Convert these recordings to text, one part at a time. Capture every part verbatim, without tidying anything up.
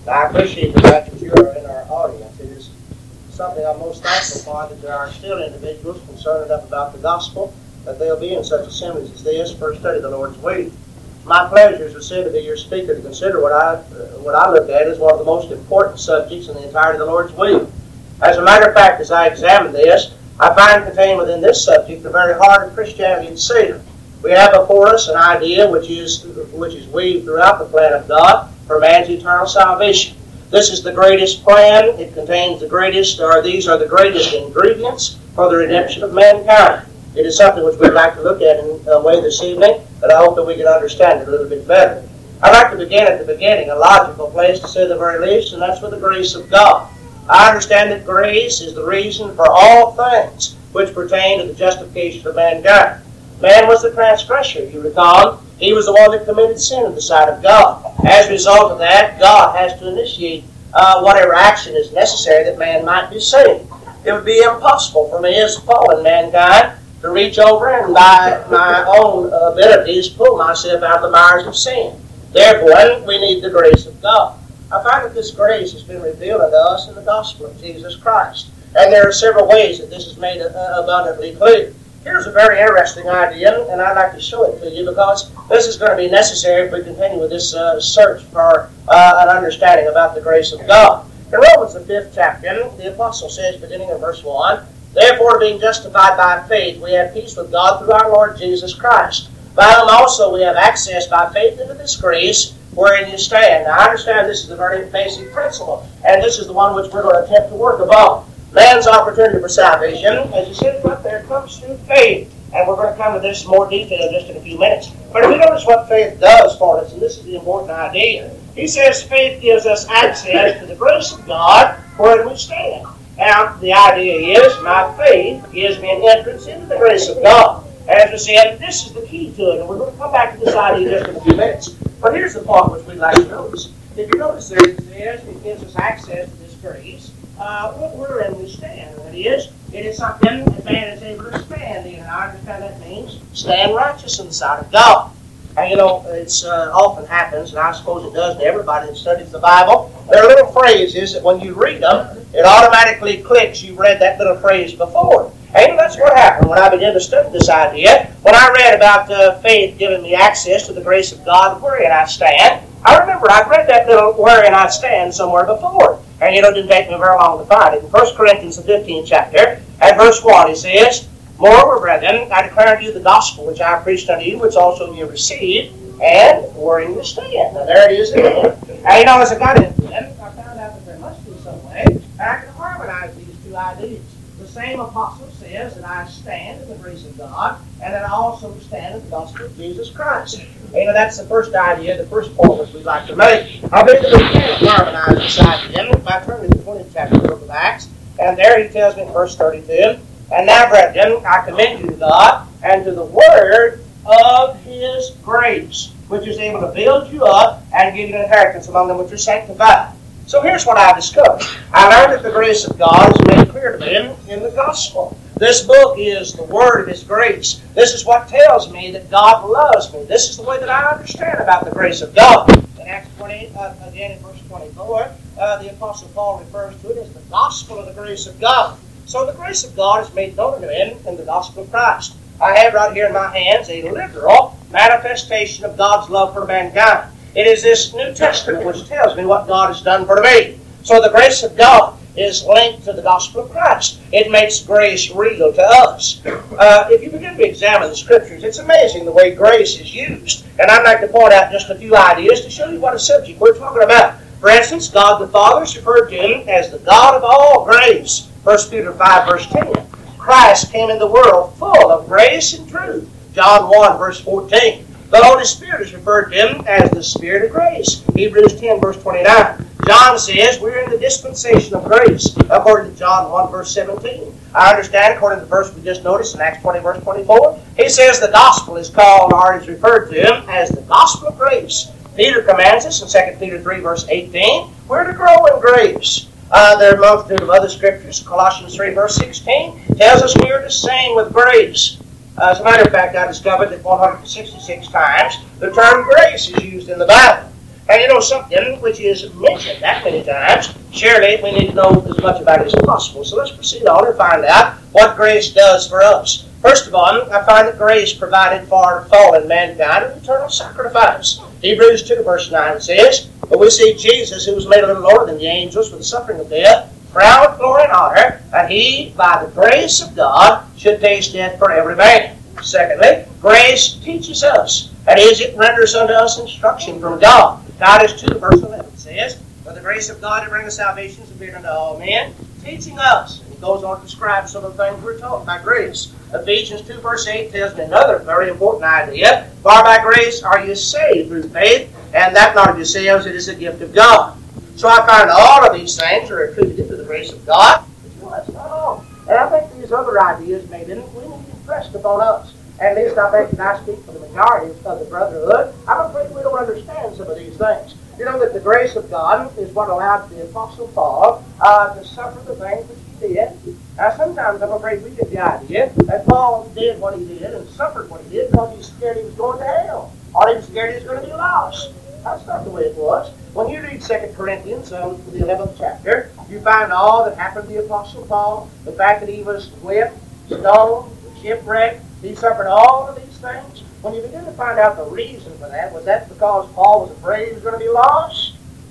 I appreciate the fact that you are in our audience. It is something I'm most thankful for, that there are still individuals concerned enough about the gospel that they'll be in such assemblies as this for a study of the Lord's Week. My pleasure, as I said, to be your speaker, to consider what I, uh, what I look at as one of the most important subjects in the entirety of the Lord's Week. As a matter of fact, as I examine this, I find contained within this subject the very heart of Christianity itself. We have before us an idea which is which is weaved throughout the plan of God for man's eternal salvation. This is the greatest plan. It contains the greatest, or these are the greatest ingredients for the redemption of mankind. It is something which we'd like to look at in a way this evening, but I hope that we can understand it a little bit better. I'd like to begin at the beginning, a logical place to say the very least, and that's with the grace of God. I understand that grace is the reason for all things which pertain to the justification of mankind. Man was the transgressor, you recall. He was the one that committed sin in the sight of God. As a result of that, God has to initiate uh, whatever action is necessary that man might be saved. It would be impossible for me as fallen mankind to reach over and by my own abilities pull myself out of the mires of sin. Therefore, we need the grace of God. I find that this grace has been revealed unto us in the gospel of Jesus Christ. And there are several ways that this is made uh, abundantly clear. Here's a very interesting idea, and I'd like to show it to you because this is going to be necessary if we continue with this uh, search for uh, an understanding about the grace of God. In Romans, the fifth chapter, the apostle says, beginning in verse one, "Therefore, being justified by faith, we have peace with God through our Lord Jesus Christ. By whom also we have access by faith into this grace wherein you stand." Now, I understand this is the very basic principle, and this is the one which we're going to attempt to work upon. Man's opportunity for salvation, as you said right there, comes through faith. And we're going to come to this in more detail just in a few minutes. But if we notice what faith does for us, and this is the important idea, he says faith gives us access to the grace of God wherein we stand. Now, the idea is my faith gives me an entrance into the grace of God. As we said, this is the key to it, and we're going to come back to this idea just in a few minutes. But here's the part which we'd like to notice. If you notice there, it says it gives us access to this grace uh, wherein we stand. That is, it is something that man is able to stand in, and I understand that means stand righteous in the sight of God. And you know, it's uh, often happens, and I suppose it does to everybody that studies the Bible. There are little phrases that when you read them, it automatically clicks. You read that little phrase before. And that's what happened when I began to study this idea. When I read about uh, faith giving me access to the grace of God wherein I stand, I remember I'd read that little wherein I stand somewhere before. And you know, it didn't take me very long to find it. In First Corinthians, the fifteenth chapter, at verse one, it says, "Moreover, brethren, I declare unto you the gospel which I preached unto you, which also you received, and wherein you stand." Now there it is again. And you know, as I got into it, I found out that there must be some way that I can harmonize these two ideas. The same apostle says that I stand in the grace of God, and that I also stand in the gospel of Jesus Christ. And, you know, that's the first idea, the first point which we'd like to make. I believe that we can harmonize this idea by turning to the twentieth chapter of the book of Acts, and there he tells me in verse thirty-two, "And now, brethren, I commend you to God and to the word of His grace, which is able to build you up and give you an inheritance among them which are sanctified." So here's what I discovered. I learned that the grace of God is made clear to me in, in the gospel. This book is the word of His grace. This is what tells me that God loves me. This is the way that I understand about the grace of God. In Acts twenty, uh, again in verse twenty-four, uh, the Apostle Paul refers to it as the gospel of the grace of God. So the grace of God is made known to him in the gospel of Christ. I have right here in my hands a literal manifestation of God's love for mankind. It is this New Testament which tells me what God has done for me. So the grace of God is linked to the gospel of Christ. It makes grace real to us. Uh, if you begin to examine the Scriptures, it's amazing the way grace is used. And I'd like to point out just a few ideas to show you what a subject we're talking about. For instance, God the Father is referred to Him as the God of all grace. First Peter five, verse ten. Christ came in the world full of grace and truth. John one, verse fourteen. The Holy Spirit is referred to Him as the Spirit of grace. Hebrews ten, verse twenty-nine. John says we're in the dispensation of grace, according to John one, verse seventeen. I understand, according to the verse we just noticed in Acts twenty, verse twenty-four, he says the gospel is called, or is referred to Him as the gospel of grace. Peter commands us in Second Peter three, verse eighteen, we're to grow in grace. Uh, there are a multitude of other scriptures. Colossians three, verse sixteen tells us we are to sing with grace. Uh, as a matter of fact, I discovered that one hundred sixty-six times the term grace is used in the Bible. And you know something which is mentioned that many times, surely we need to know as much about it as possible. So let's proceed on and find out what grace does for us. First of all, I find that grace provided for fallen mankind an eternal sacrifice. Hebrews two verse nine says, "But we see Jesus, who was made a little lower than the angels for the suffering of death, crowned with glory and honor, that he, by the grace of God, should taste death for every man." Secondly, grace teaches us. That is, it renders unto us instruction from God. Titus two verse eleven says, "For the grace of God to bring us salvation is appeared unto all men, teaching us." And he goes on to describe some of the things we're taught by grace. Ephesians two verse eight tells me another very important idea. "For by grace are you saved through faith, and that not of yourselves, it is a gift of God." So I find all of these things are attributed to the grace of God. But you know, that's not all. And I think these other ideas maybe we need to be impressed upon us. At least I think that I speak for the majority of the brotherhood. I'm afraid we don't understand some of these things. You know that the grace of God is what allowed the Apostle Paul uh, to suffer the things which he did. Now sometimes I'm afraid we get the idea that Paul did what he did and suffered what he did because he was scared he was going to hell. Or he was scared he was going to be lost. That's not the way it was. When you read Second Corinthians, um, the eleventh chapter, you find all that happened to the Apostle Paul, the fact that he was whipped, stoned, shipwrecked. He suffered all of these things. When you begin to find out the reason for that, was that because Paul was afraid he was going to be lost?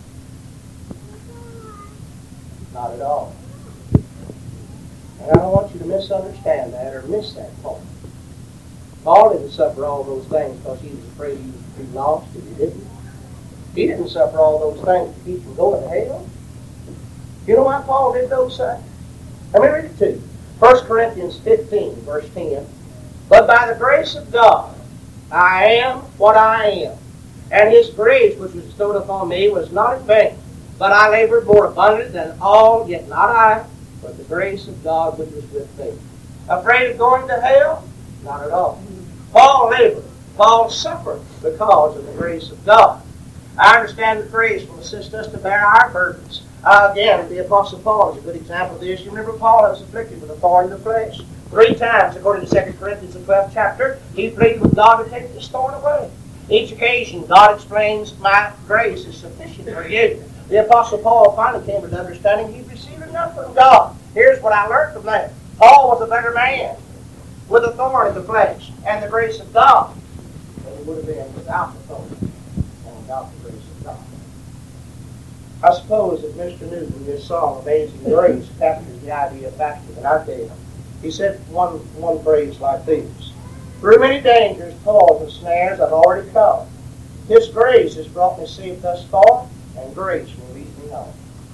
Not at all. And I don't want you to misunderstand that or miss that point. Paul didn't suffer all those things because he was afraid he would be lost, if he didn't. He didn't suffer all those things to keep from going to hell. You know why Paul did those things? Let me read it to you. First Corinthians fifteen, verse ten. "But by the grace of God, I am what I am. And his grace which was bestowed upon me was not in vain. But I labored more abundant than all, yet not I, but the grace of God which was with me." Afraid of going to hell? Not at all. Paul labored. Paul suffered because of the grace of God. I understand that grace will assist us to bear our burdens. Uh, again, the Apostle Paul is a good example of this. You remember Paul was afflicted with a thorn in the flesh. Three times, according to Second Corinthians, the twelfth chapter, he pleaded with God to take this thorn away. Each occasion, God explains, "My grace is sufficient for you." The Apostle Paul finally came to the understanding he received enough from God. Here's what I learned from that. Paul was a better man with a thorn in the flesh and the grace of God than he would have been without the thorn and without the grace of God. I suppose that Mister Newton, in his song, "Amazing Grace," captures the idea faster than I did. He said one, one phrase like this: "Through many dangers, toils, and snares I've already come. His grace has brought me safe thus far, and grace will lead me home."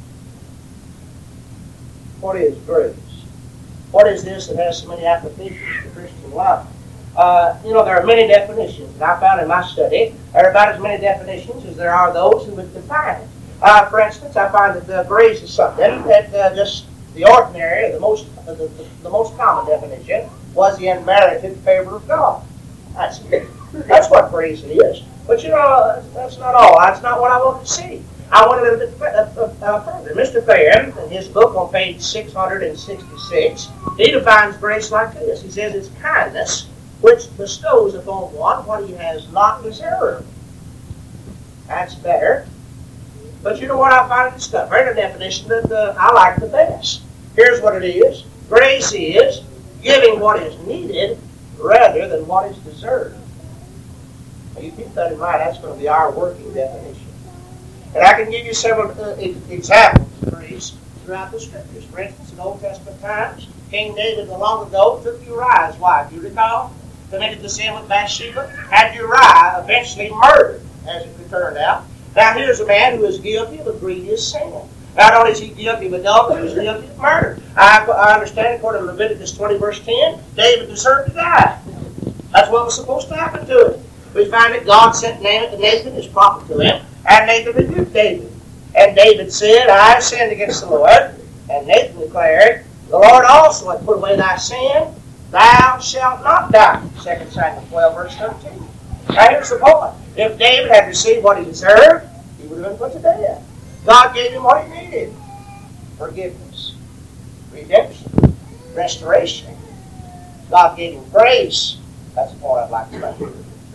What is grace? What is this that has so many applications to Christian life? Uh, you know, there are many definitions that I found in my study. There are about as many definitions as there are those who would define it. Uh, for instance, I find that uh, grace is something that uh, just the ordinary, the most, uh, the, the, the most common definition was the unmerited favor of God. That's it. That's what grace is. But you know, that's not all. That's not what I want to see. I want a little bit uh, uh, further. Mister Thayer, in his book on page six hundred sixty-six, he defines grace like this. He says it's kindness which bestows upon one what he has not deserved. That's better. But you know what I finally discovered? A definition that uh, I like the best. Here's what it is. Grace is giving what is needed rather than what is deserved. Now you keep that in mind. That's going to be our working definition. And I can give you several uh, examples of grace throughout the Scriptures. For instance, in Old Testament times, King David long ago took Uriah's wife. Do you recall? Committed the sin with Bathsheba. Had Uriah eventually murdered, as it turned out. Now here's a man who is guilty of a grievous sin. Not only is he guilty of adultery, he's guilty of murder. I, I understand, according to Leviticus twenty, verse ten, David deserved to die. That's what was supposed to happen to him. We find that God sent Nathan, his prophet, to him, and Nathan rebuked David. And David said, "I have sinned against the Lord." And Nathan declared, "The Lord also hath put away thy sin. Thou shalt not die." Second Samuel twelve, verse thirteen. Now here's the point. If David had received what he deserved, he would have been put to death. God gave him what he needed. Forgiveness, redemption, restoration. God gave him grace. That's the point I'd like to make.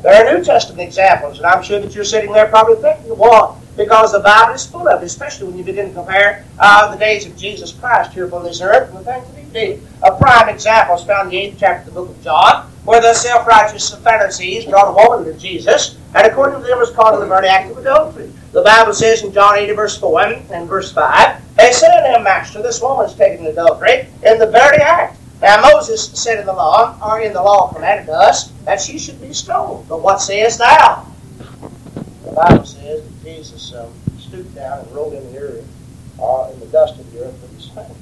There are New Testament examples, and I'm sure that you're sitting there probably thinking of one, because the Bible is full of it, especially when you begin to compare uh, the days of Jesus Christ here upon this earth and the things that he did. A prime example is found in the eighth chapter of the book of John, where the self-righteous Pharisees brought a woman to Jesus, and according to them was caught in the very act of adultery. The Bible says in John eight, verse four and verse five, they said unto him, Master, this woman is taken in adultery in the very act. Now Moses said in the law, or in the law commanded us, that she should be stoned. But what sayest thou? The Bible says that Jesus um, stooped down and rolled in the earth, or in the dust of the earth with his finger.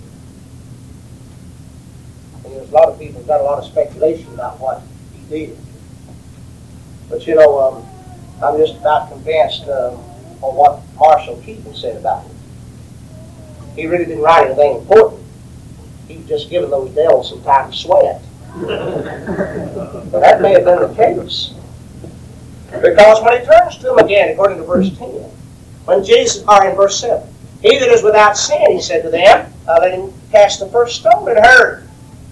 And there's a lot of people got a lot of speculation about what he did. But you know, um, I'm just about convinced um, on what Marshall Keaton said about it. He really didn't write anything important. He was just giving those devils some time to sweat. But that may have been the case. Because when he turns to them again, according to verse ten, when Jesus, or in verse seven, he that is without sin, he said to them, uh, let him cast the first stone at her.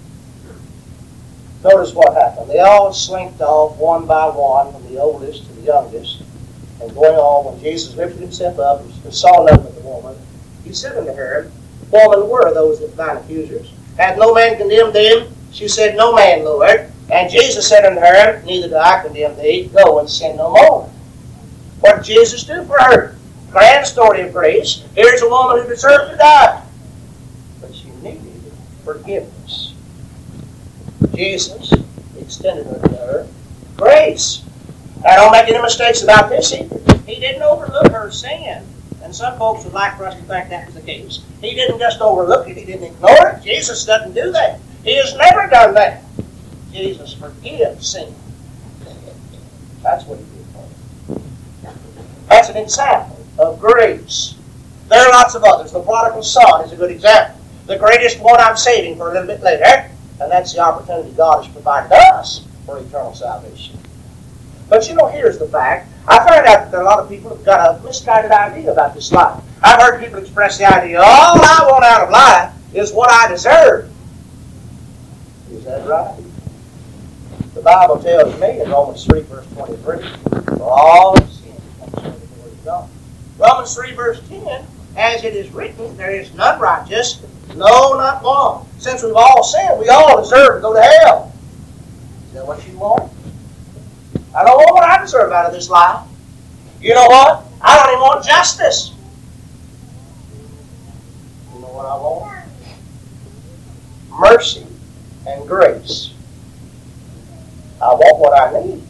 Notice what happened. They all slinked off one by one, from the oldest to the youngest. And going on, when Jesus lifted himself up and saw none but the woman, he said unto her, Woman, where are those that thine accusers? Hath no man condemned them? She said, No man, Lord. And Jesus said unto her, Neither do I condemn thee. Go and sin no more. What did Jesus do for her? Grand story of grace. Here's a woman who deserved to die, but she needed forgiveness. Jesus extended unto her grace. Now, don't make any mistakes about this either. He didn't overlook her sin. And some folks would like for us to think that was the case. He didn't just overlook it. He didn't ignore it. Jesus doesn't do that. He has never done that. Jesus forgives sin. That's what he did for us. That's an example of grace. There are lots of others. The prodigal son is a good example. The greatest one I'm saving for a little bit later, and that's the opportunity God has provided us for eternal salvation. But you know, here's the fact. I found out that there are a lot of people who have got a misguided idea about this life. I've heard people express the idea, all I want out of life is what I deserve. Is that right? The Bible tells me in Romans three, verse twenty-three, for all have sinned and come short of the glory of God. Romans three, verse ten, as it is written, there is none righteous, no, not one. Since we've all sinned, we all deserve to go to hell. Is that what you want? I don't want what I deserve out of this life. You know what? I don't even want justice. You know what I want? Mercy and grace. I want what I need.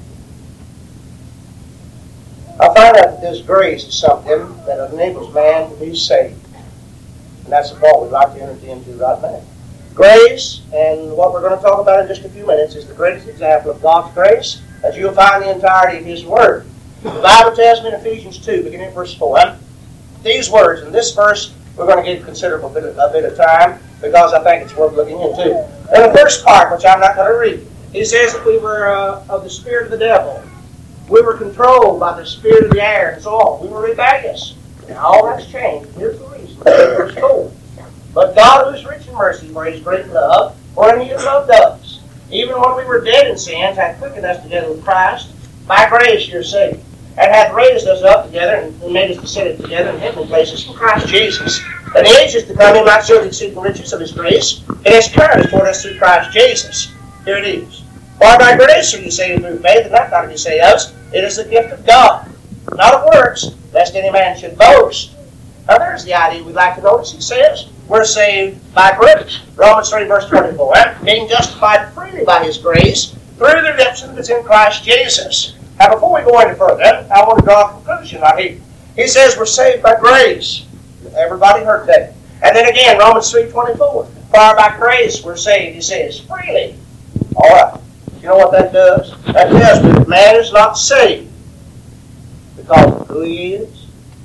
I find out that this grace is something that enables man to be saved. And that's the point we'd like to enter into right now. Grace, and what we're going to talk about in just a few minutes, is the greatest example of God's grace that you'll find the entirety of His Word. The Bible tells me in Ephesians two, beginning at verse four, these words, and this verse we're going to give considerable bit of, a bit of time because I think it's worth looking into. In the first part, which I'm not going to read, he says that we were uh, of the spirit of the devil. We were controlled by the spirit of the air and so on. We were rebellious. Now all that's changed. Here's the reason. Verse four. But God, who is rich in mercy, for His great love, wherein He has loved us, even when we were dead in sins, hath quickened us together with Christ. By grace you're saved, and hath raised us up together, and made us to sit together in heavenly places in Christ Jesus. And the ages to come, He might show the exceeding riches of His grace, and His kindness toward us through Christ Jesus. Here it is. For by grace are you saved through faith, and not of yourselves. It is the gift of God, not of works, lest any man should boast. Now there's the idea we'd like to notice. He says, we're saved by grace. Romans three, verse twenty-four. Being justified freely by His grace, through the redemption that's in Christ Jesus. Now before we go any further, I want to draw a conclusion right here. He says we're saved by grace. Everybody heard that. And then again, Romans three, twenty-four. For by grace we're saved, he says, freely. All right. You know what that does? That tells me that man is not saved because of who he is,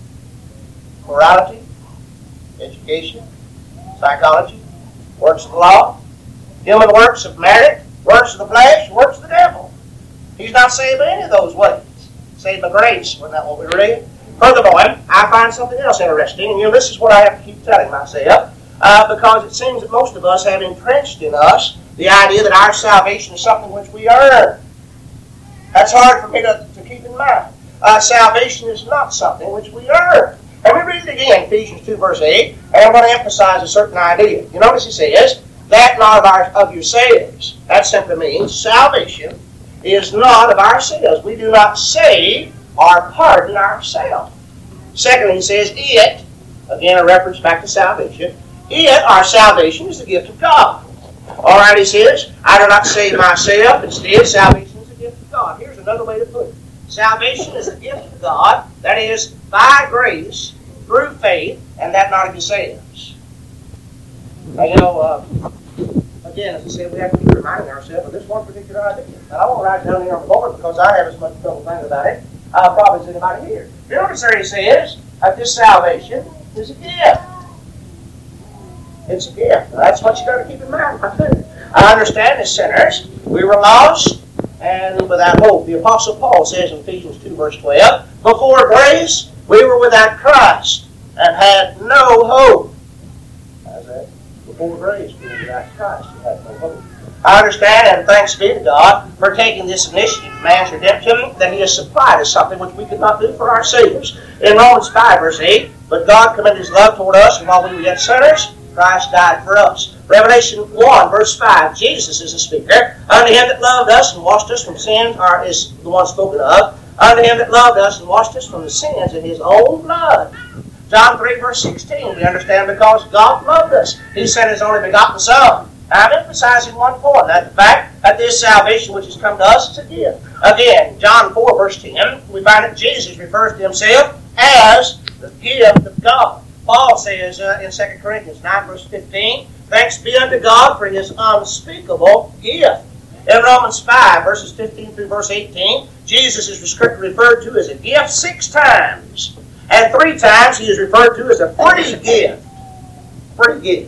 morality, education, psychology, works of the law, human works of merit, works of the flesh, works of the devil. He's not saved by any of those ways. Saved by grace. Wasn't that what we read? Furthermore, I find something else interesting, and you know, this is what I have to keep telling myself, uh, because it seems that most of us have entrenched in us the idea that our salvation is something which we earn. That's hard for me to, to keep in mind. Uh, salvation is not something which we earn. Let me read it again, Ephesians two, verse eight, and I'm going to emphasize a certain idea. You notice he says, that not of, our, of yourselves. That simply means salvation is not of ourselves. We do not save or pardon ourselves. Secondly, he says, it, again a reference back to salvation, it, our salvation, is the gift of God. All right, he says, I do not save myself. Instead, salvation is the gift of God. Here's another way to put it. Salvation is the gift of God, that is, by grace, through faith, and that not of yourselves. Now, you know, uh, again, as I said, we have to keep reminding ourselves of this one particular idea. And I won't write it down here on the board because I have as much trouble thinking about it uh, probably as anybody here. You notice there he says that this salvation is a gift. It's a gift. Now, that's what you got to keep in mind. I understand as sinners, we were lost and without hope. The Apostle Paul says in Ephesians two, verse twelve, before grace, we were without Christ and had no hope. How's that? Before grace, we were without Christ and had no hope. I understand, and thanks be to God for taking this initiative of man's redemption, that He has supplied us something which we could not do for ourselves. In Romans five, verse eight, but God commended His love toward us, and while we were yet sinners, Christ died for us. Revelation one, verse five, Jesus is the speaker. Unto Him that loved us and washed us from sins, or is the one spoken of. Unto Him that loved us and washed us from the sins in His own blood. John three, verse sixteen, we understand because God loved us. He sent His only begotten Son. I'm emphasizing one point, that the fact that this salvation which has come to us is a gift. Again, John four, verse ten, we find that Jesus refers to Himself as the gift of God. Paul says uh, in Second Corinthians nine, verse fifteen, thanks be unto God for His unspeakable gift. In Romans five, verses fifteen through verse eighteen, Jesus is referred to as a gift six times. And three times He is referred to as a free gift. Free gift.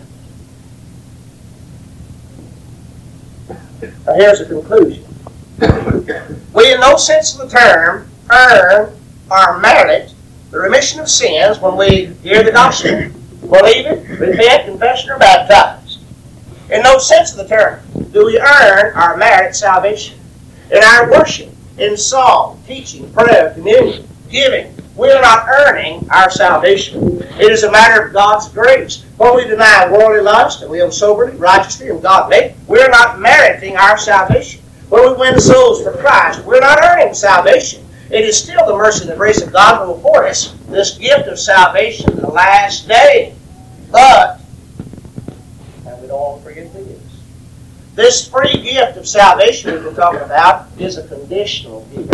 Now here's the conclusion. We in no sense of the term earn or merit the remission of sins when we hear the gospel, believe it, repent, confess, and are baptized. In no sense of the term do we earn or merit salvation. In our worship, in song, teaching, prayer, communion, giving, we are not earning our salvation. It is a matter of God's grace. When we deny worldly lust and we live soberly, righteously, and godly, we are not meriting our salvation. When we win souls for Christ, we're not earning salvation. It is still the mercy and the grace of God who will afford us this gift of salvation in the last day. But, and we don't want to forget this, this free gift of salvation we've been talking about is a conditional gift.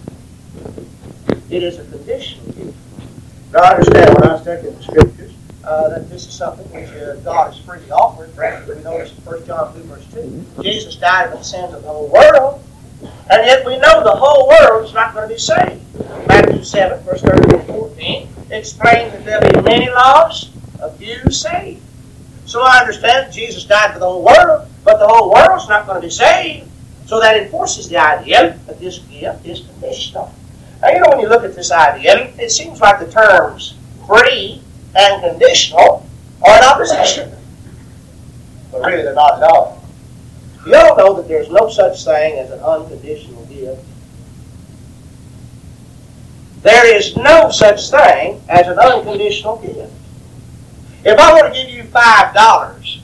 It is a conditional gift. Now I understand when I study in the Scriptures uh, that this is something which uh, God has freely offered. For instance, we notice in First John two, verse two, Jesus died for the sins of the whole world. And yet we know the whole world is not going to be saved. Matthew seven, verse thirteen and fourteen explains that there will be many lost, a few saved. So I understand that Jesus died for the whole world, but the whole world is not going to be saved. So that enforces the idea that this gift is conditional. Now, you know, when you look at this idea, it seems like the terms free and conditional are in opposition. But really, they're not at all. You all know that there's no such thing as an unconditional gift. There is no such thing as an unconditional gift. If I were to give you five dollars,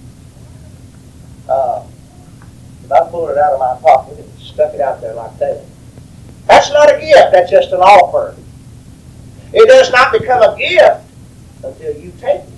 uh, if I pulled it out of my pocket and stuck it out there like that, that's not a gift, that's just an offer. It does not become a gift until you take it.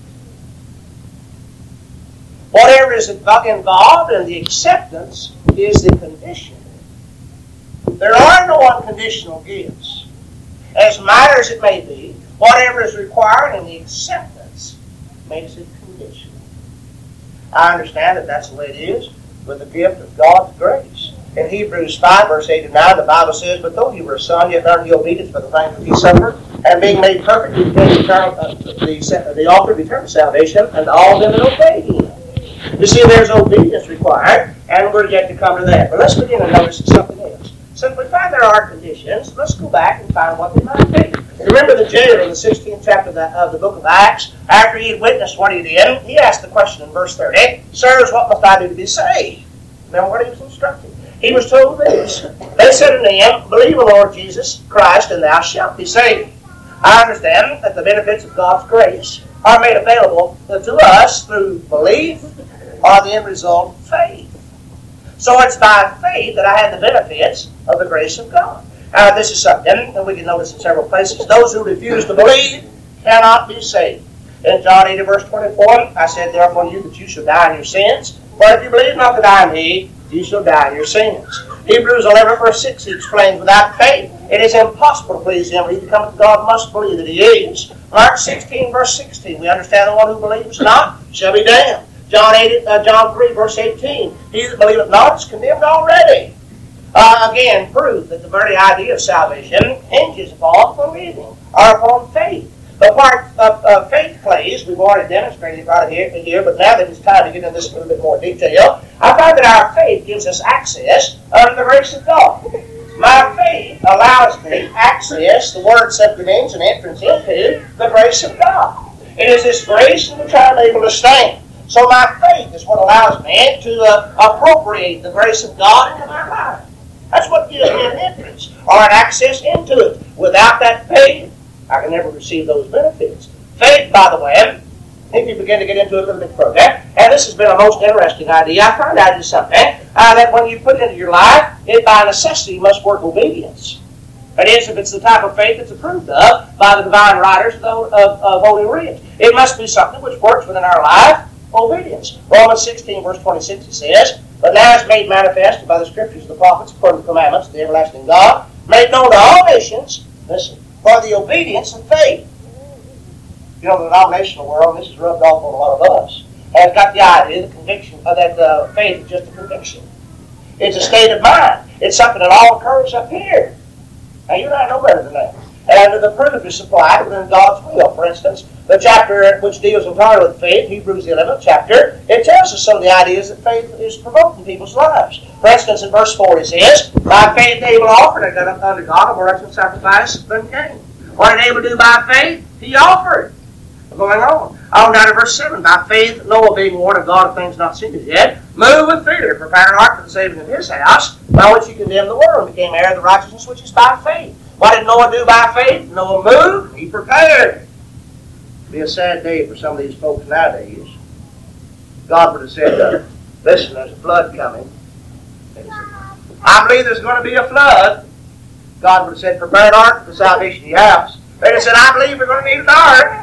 Whatever is involved in the acceptance is the condition. There are no unconditional gifts. As minor as it may be, whatever is required in the acceptance makes it conditional. I understand that that's the way it is with the gift of God's grace. In Hebrews five, verse eight and nine, the Bible says, but though he were a son, yet learned he obedience for the things which he suffered, and being made perfect, he became eternal, uh, the, the author of eternal salvation, and all them that obey him. You see, there's obedience required, and we're yet to come to that. But let's begin to notice something else. So if we find there are conditions, let's go back and find what they might be. Remember the jailer in the sixteenth chapter of the, of the book of Acts? After he had witnessed what he did, he asked the question in verse thirty, sirs, what must I do to be saved? Remember what he was instructed. he was told this. They said unto him, believe on the Lord Jesus Christ, and thou shalt be saved. I understand that the benefits of God's grace are made available to us through belief or the end result of faith. So it's by faith that I have the benefits of the grace of God. Uh, this is something that we can notice in several places. Those who refuse to believe cannot be saved. In John eight, verse twenty-four, I said, therefore you that you shall die in your sins. For if you believe not that I am he, you shall die in your sins. Hebrews eleven, verse six, he explains, without faith it is impossible to please him. He that cometh to God must believe that he is. Mark sixteen, verse sixteen, we understand the one who believes not shall be damned. John eight, uh, John three, verse eighteen, he that believeth not is condemned already. Uh, again, prove that the very idea of salvation hinges upon believing or upon faith. The part of uh, faith plays, we've already demonstrated it right here, here, but now that it's time to get into this in a little bit more detail, I find that our faith gives us access under the grace of God. My faith allows me access, the word simply means an entrance into the grace of God. It is this grace in which I am able to stand. So my faith is what allows me to uh, appropriate the grace of God into my life. That's what gives me an entrance or an access into it. Without that faith, I can never receive those benefits. Faith, by the way, if you begin to get into it a little bit further, and this has been a most interesting idea, I found out it's something uh, that when you put it into your life, it by necessity must work obedience. That is, if it's the type of faith that's approved of by the divine writers of, of, of Holy Writ. It must be something which works within our life, obedience. Romans sixteen, verse twenty-six, it says, but now is made manifest by the Scriptures of the prophets, according to the commandments of the everlasting God, made known to all nations, listen, for the obedience of faith. You know, the denominational world, this is rubbed off on a lot of us, has got the idea, the conviction, of that uh, faith is just a conviction. It's a state of mind. It's something that all occurs up here. Now, you and I know better than that. And the proof is supplied within God's will. For instance, the chapter which deals entirely with faith, Hebrews the eleventh chapter, it tells us some of the ideas that faith is provoked in people's lives. For instance, in verse four it says, by faith Abel offered unto God a more excellent sacrifice than Cain. What did Abel do by faith? He offered. Going on. On down to verse seven, by faith Noah, being warned of God of things not seen as yet, moved with fear to prepare an ark for the saving of his house, by which he condemned the world and became heir of the righteousness which is by faith. What did Noah do by faith? Noah moved, he prepared. It'd be a sad day for some of these folks nowadays. God would have said, uh, listen, there's a flood coming. I believe there's going to be a flood. God would have said, prepare an ark for the salvation of your house. They'd have said, I believe we're going to need an ark.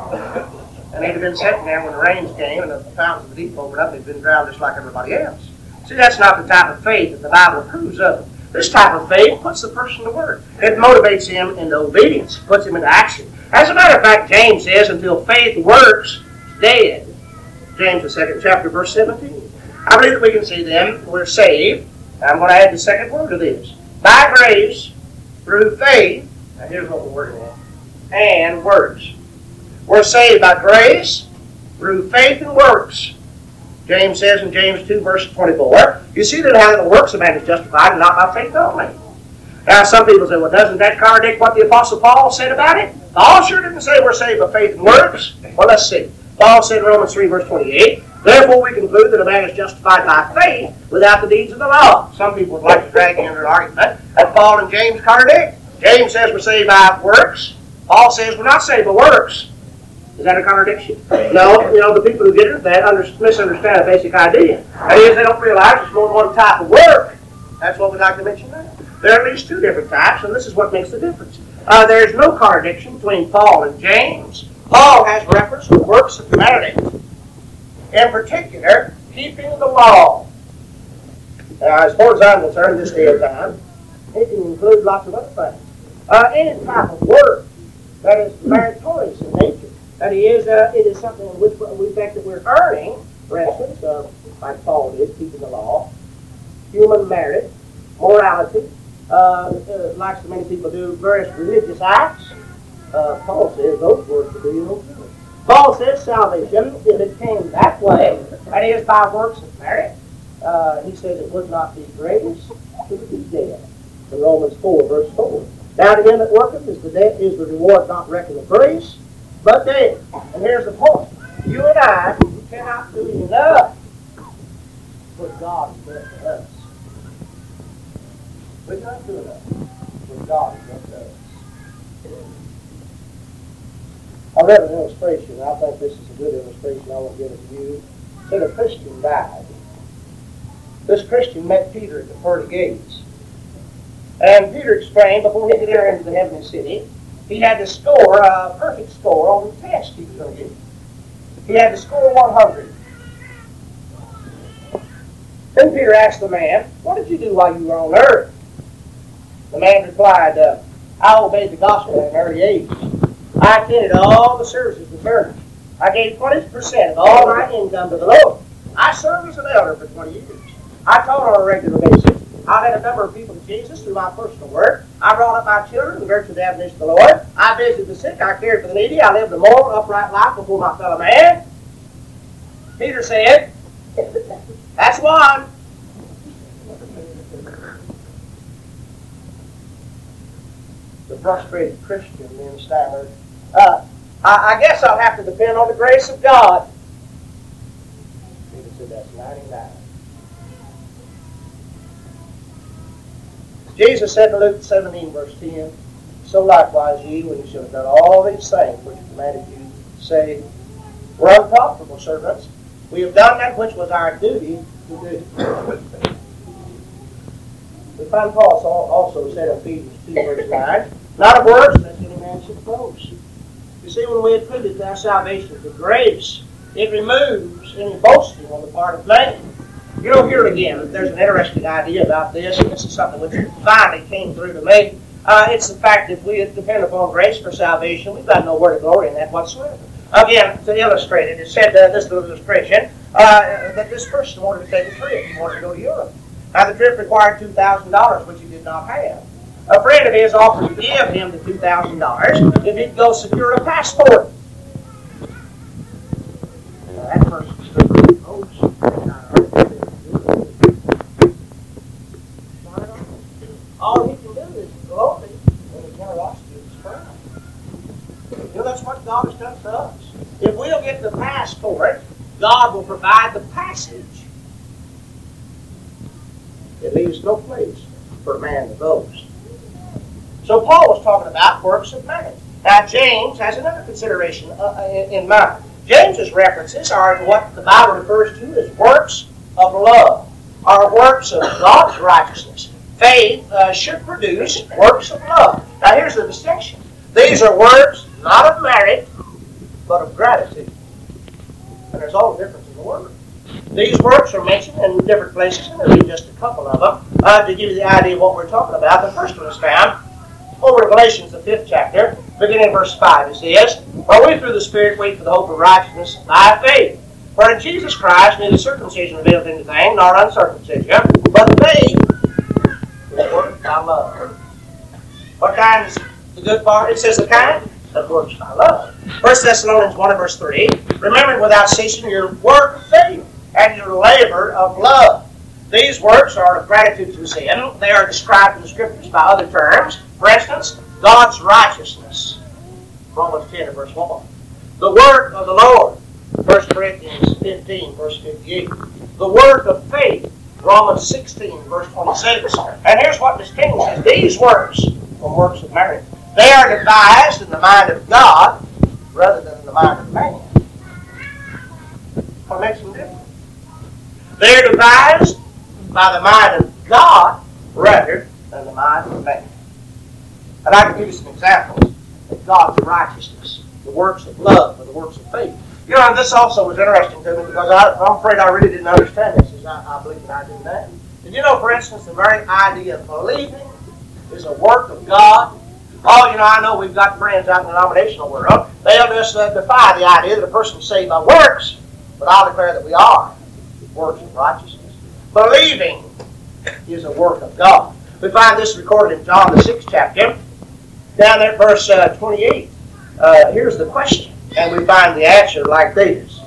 And they'd have been sitting there when the rains came and the fountains of the deep opened up, they'd been drowned just like everybody else. See, that's not the type of faith that the Bible approves of. This type of faith puts the person to work. It motivates him into obedience, puts him into action. As a matter of fact, James says, until faith works, dead. James, the second chapter, verse seventeen. I believe that we can see then we're saved. I'm going to add the second word to this. By grace, through faith, now here's what we're working on, and works. We're saved by grace, through faith and works. James says in James two, verse twenty-four, you see that how the works of man is justified and not by faith only. Now some people say, well, doesn't that contradict what the Apostle Paul said about it? Paul sure didn't say we're saved by faith and works. Well, let's see. Paul said in Romans three, verse twenty-eight, therefore we conclude that a man is justified by faith without the deeds of the law. Some people would like to drag into an argument that Paul and James contradict. James says we're saved by works. Paul says we're not saved by works. Is that a contradiction? No, you know, the people who get into that under, misunderstand a basic idea. That is, they don't realize there's more than one type of work. That's what we'd like to mention now. There are at least two different types, and this is what makes the difference. Uh, there's no contradiction between Paul and James. Paul has reference to works of humanity. In particular, keeping the law. Now, as far as I'm concerned, this day of time, it can include lots of other things. Uh, any type of work that is meritorious in nature. That is, uh, it is something in which we think that we're earning. For instance, uh, like Paul did, keeping the law, human merit, morality, uh, uh, like so many people do, various religious acts. Uh, Paul says those works will do you no good. Paul says salvation, if it came that way, that is by works of merit, uh, he says it would not be grace, it would be dead. In Romans four, verse four. Now to him that worketh is the, de- is the reward not reckoned of grace, but dead. And here's the point. You and I cannot do enough for God has done for us. We cannot do enough with God is what does. I read an illustration, and I think this is a good illustration I want to give it to you. It said a Christian died. This Christian met Peter at the pearly gates. And Peter explained before he could enter into the heavenly city, he had to score a perfect score on the test he was going to give. He had to score one hundred. Then Peter asked the man, "What did you do while you were on earth?" The man replied, uh, "I obeyed the gospel at an early age. I attended all the services of church. I gave twenty percent of all my income to the Lord. I served as an elder for twenty years. I taught on a regular basis. I led a number of people to Jesus through my personal work. I brought up my children in the virtue of the admonition of the Lord. I visited the sick. I cared for the needy. I lived a moral, upright life before my fellow man." Peter said, "That's one." The frustrated Christian then stammered, uh, I, I guess I'll have to depend on the grace of God." Peter said, "That's ninety-nine. Jesus said in Luke seventeen, verse ten, "So likewise ye, when you shall have done all these things which he commanded you, say, We're unprofitable servants. We have done that which was our duty to do." We find Paul also said in Ephesians two, verse nine, "Not of works, lest any man should boast." You see, when we attribute our salvation to grace, it removes any boasting on the part of man. You know, here again, there's an interesting idea about this, and this is something which finally came through to me. Uh, it's the fact that we depend upon grace for salvation. We've got no word of glory in that whatsoever. Again, to illustrate it, it said uh, this little illustration, uh, that this person wanted to take a trip. He wanted to go to Europe. Now, the trip required two thousand dollars, which he did not have. A friend of his offered to give him the two thousand dollars if he'd go secure a passport. Now, that person stood there and all he can do is glory in the generosity of his friend. You know, that's what God has done to us. If we'll get the passport, God will provide the passage. It leaves no place for a man to boast. So Paul was talking about works of merit. Now James has another consideration uh, in, in mind. James's references are what the Bible refers to as works of love, or works of God's righteousness. Faith uh, should produce works of love. Now here's the distinction. These are works not of merit, but of gratitude. And there's all the difference in the word. These works are mentioned in different places, and there'll be just a couple of them uh, to give you the idea of what we're talking about. The first one is found over in Galatians, the fifth chapter, beginning in verse five. It says, "For we through the Spirit wait for the hope of righteousness by faith. For in Jesus Christ neither circumcision availeth anything, nor uncircumcision, but faith that worketh by love." What kind is the good part? It says the kind that works by love. First Thessalonians one and verse three, "Remember without ceasing your work of faith and your labor of love." These works are of gratitude to sin. They are described in the Scriptures by other terms. For instance, God's righteousness, Romans ten and verse one. The work of the Lord, First Corinthians fifteen, verse fifty-eight. The work of faith, Romans sixteen, verse twenty-six. And here's what distinguishes these works from works of merit. They are devised in the mind of God rather than in the mind of man. What makes them different? They are devised by the mind of God rather than the mind of man. And I can give you some examples of God's righteousness, the works of love, or the works of faith. You know, this also was interesting to me because I, I'm afraid I really didn't understand this as I, I believe that I do that. Did you know, for instance, the very idea of believing is a work of God? Oh, you know, I know we've got friends out in the denominational world. They'll just uh, defy the idea that a person is saved by works, but I'll declare that we are works of righteousness. Believing is a work of God. We find this recorded in John the sixth chapter, down there at verse uh, twenty-eight. Uh, here's the question, and we find the answer like this.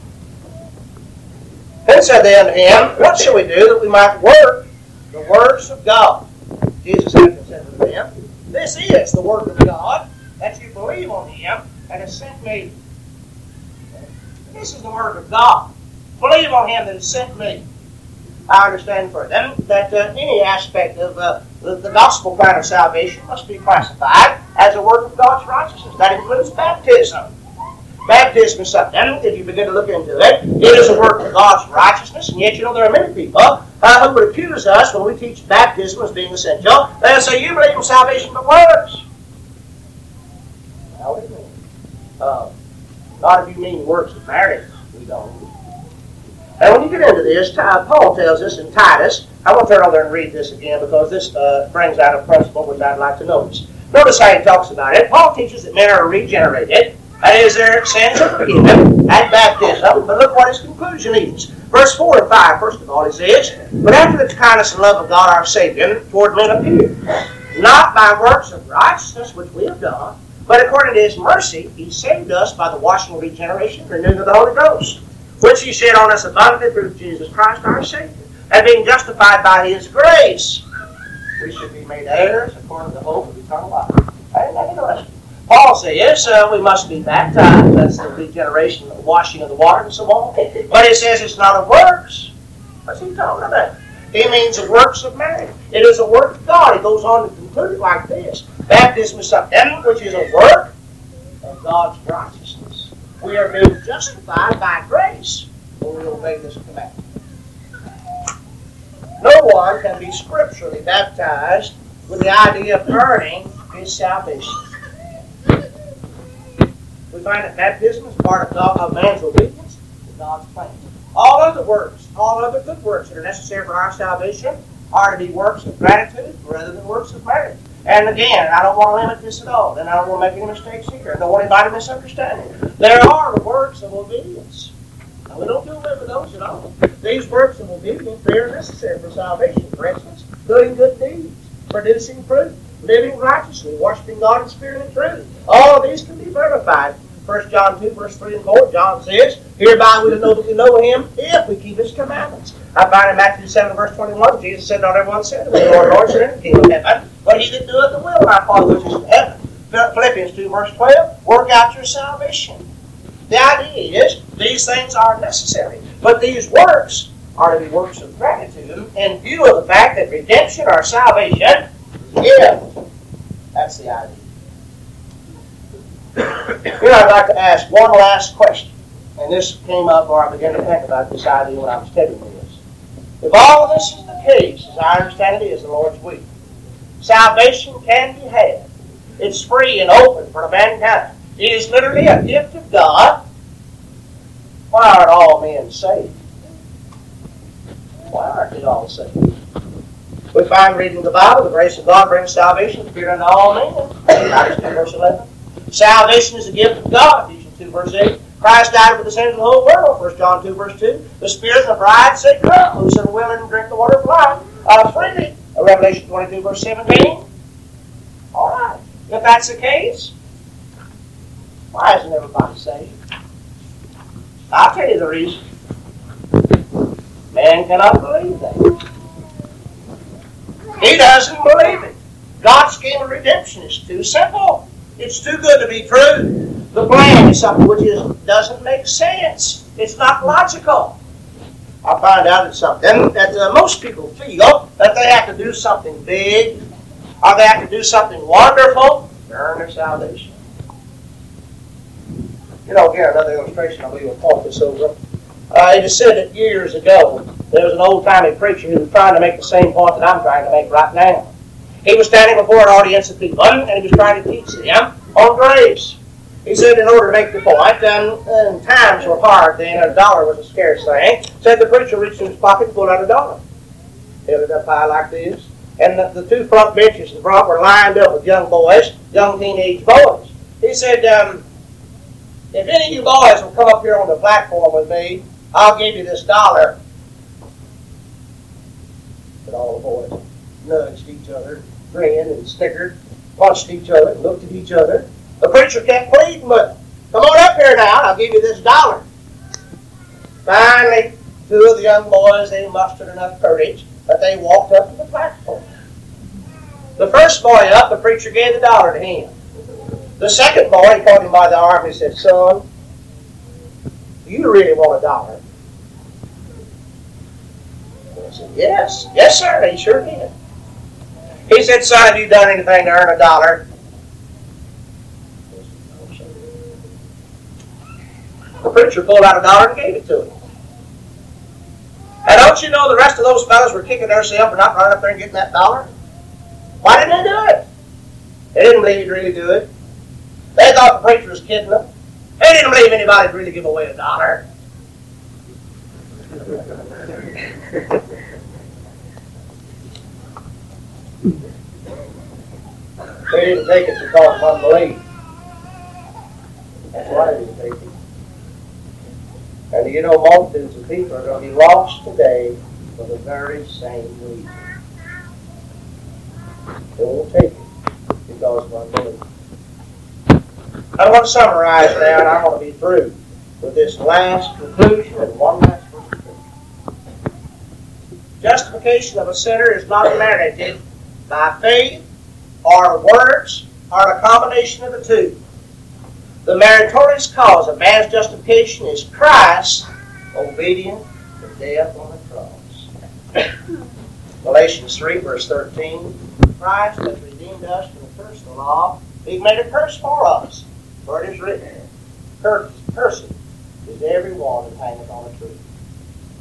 Then said they unto him, What shall we do that we might work the works of God? Jesus answered and said unto them, This is the work of God, that you believe on him that has sent me. This is the work of God. Believe on him that has sent me. I understand for them that uh, any aspect of uh, the, the gospel plan of salvation must be classified as a work of God's righteousness. That includes baptism. Baptism is something, if you begin to look into it, it is a work of God's righteousness, and yet you know there are many people uh, who would accuse us when we teach baptism as being essential. They'll say, you believe in salvation by works. Now, wait a minute. Uh, not if you mean works of marriage. We don't. And when you get into this, Paul tells us in Titus, I want to turn over and read this again because this uh, brings out a principle which I'd like to notice. Notice how he talks about it. Paul teaches that men are regenerated. That is, their sins are forgiven at baptism. But look what his conclusion is. Verse four and five, first of all, he says, but after the kindness and love of God our Savior toward men appeared, not by works of righteousness which we have done, but according to his mercy, he saved us by the washing of regeneration and renewing of the Holy Ghost, which he shed on us abundantly through Jesus Christ our Savior, and being justified by his grace, we should be made heirs according to the hope of eternal life. I didn't know that. Paul says uh, we must be baptized. That's the regeneration, the washing of the water, and so on. But he says it's not of works. What's he talking about? He means the works of man. It is a work of God. He goes on to conclude it like this. Baptism is something which is a work of God's righteousness. We are being justified by grace when we obey this commandment. No one can be scripturally baptized with the idea of earning his salvation. We find that baptism is part of, God, of man's obedience to God's plan. All other works, all other good works that are necessary for our salvation are to be works of gratitude rather than works of merit. And again, I don't want to limit this at all, and I don't want to make any mistakes here. I don't want anybody to misunderstand it. There are works of obedience. Now, we don't do away with those at all. These works of obedience, they are necessary for salvation. For instance, doing good deeds, producing fruit, living righteously, worshiping God in spirit and truth. All of these can be verified. First John two, verse three and four, John says, hereby we know that we know him if we keep his commandments. I find in Matthew seven, verse twenty-one, Jesus said, not everyone said, when Lord, Lord, shall enter the kingdom of heaven, but he that doeth the will of my Father which is in heaven. Philippians two, verse twelve, work out your salvation. The idea is, these things are necessary, but these works are to be works of gratitude in view of the fact that redemption or salvation is a gift. That's the idea. Here I'd like to ask one last question, and this came up or I began to think about this idea when I was studying this. If all of this is the case, as I understand it is the Lord's will, salvation can be had. It's free and open for mankind. It is literally a gift of God. Why aren't all men saved? Why aren't they all saved? We find reading the Bible, the grace of God brings salvation appeared unto all men. Titus two, verse eleven. Salvation is a gift of God, Ephesians two, verse eight. Christ died for the sins of the whole world, First John two, verse two. The Spirit and the bride say, come, whosoever will and drink the water of life uh, freely. Revelation twenty-two, verse seventeen. All right. If that's the case, why isn't everybody saved? I'll tell you the reason. Man cannot believe that. He doesn't believe it. God's scheme of redemption is too simple. It's too good to be true. The plan is something which is, doesn't make sense. It's not logical. I find out it's something that uh, most people feel that they have to do something big or they have to do something wonderful to earn their salvation. You know, here another illustration I believe will point this over. Uh, it is said that years ago there was an old-timey preacher who was trying to make the same point that I'm trying to make right now. He was standing before an audience of people and he was trying to teach them on grace. He said in order to make the point, and, and times were hard then, and a dollar was a scarce thing, said the preacher reached in his pocket and pulled out a dollar. Held it up high like this. And the, the two front benches in front were lined up with young boys, young teenage boys. He said, um, if any of you boys will come up here on the platform with me, I'll give you this dollar. But all the boys nudged each other, grinned and snickered, punched each other, looked at each other. The preacher kept pleading with them. Come on up here now, and I'll give you this dollar. Finally, two of the young boys, they mustered enough courage that they walked up to the platform. The first boy up, the preacher gave the dollar to him. The second boy, he caught him by the arm and he said, son, do you really want a dollar? I said, yes. Yes, sir, he sure did. He said, son, have you done anything to earn a dollar? I said, no, sir. The preacher pulled out a dollar and gave it to him. And don't you know the rest of those fellows were kicking themselves for not running up there and getting that dollar? Why didn't they do it? They didn't believe he'd really do it. They thought the preacher was kidding them. They didn't believe anybody'd really give away a dollar. They didn't take it because of unbelief. That's why they didn't take it. And you know, multitudes of people are going to be lost today for the very same reason. They won't take it because of unbelief. I want to summarize now, and I want to be through with this last conclusion and one last conclusion. Justification of a sinner is not merited by faith or works or a combination of the two. The meritorious cause of man's justification is Christ's obedience to death on the cross. Galatians three, verse thirteen, Christ has redeemed us from the curse of the law, being made a curse for us. For it is written, Cursed is every one that hangeth on a tree.